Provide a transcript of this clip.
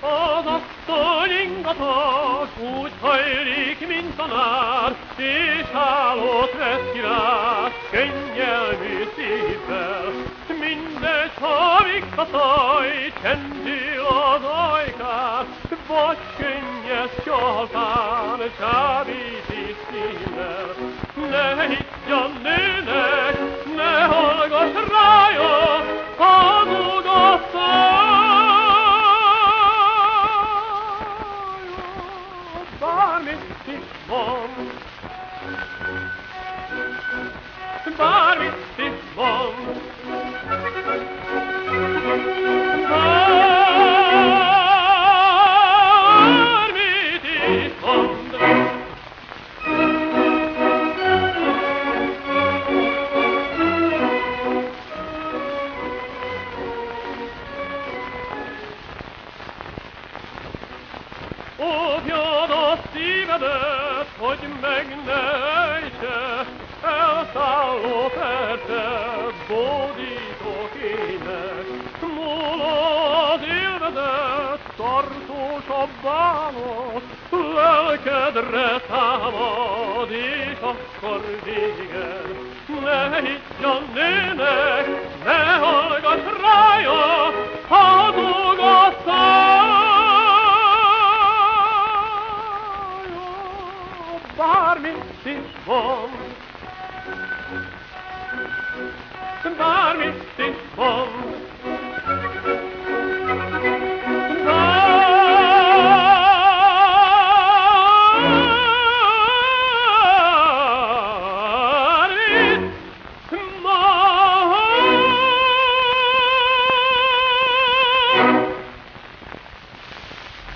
Az asszony ingatos, úgy hajlik, mint tanár, és hálót vesz ki rá, könnyelmű szívvel. Mindegy, ha visszataj, csendül az ajkát, vagy könnyes csaltán, csábíti szívvel. Ne higgy a nőnek, ne hallgass rája, hazug a bármit is van, bármit is van, bármit is van. Óvjad a szívedet, hogy meg ne ejtse, elszálló percet, bódítok ének. Múló az élvezet, tartós a bánat, lelkedre támad, és akkor véged. Ne higgy a nőnek, ne hallgass rája, hazug a szám.